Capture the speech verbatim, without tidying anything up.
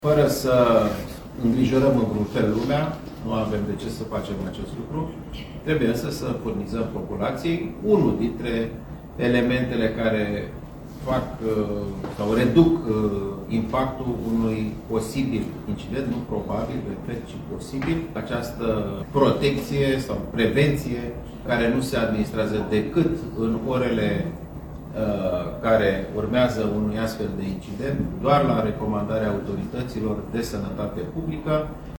Fără să îngrijorăm în vreun fel lumea, nu avem de ce să facem acest lucru, trebuie însă să furnizăm populației unul dintre elementele care fac sau reduc impactul unui posibil incident, nu probabil, repet, ci posibil, această protecție sau prevenție care nu se administrează decât în orele care urmează unui astfel de incident, doar la recomandarea autorităților de sănătate publică.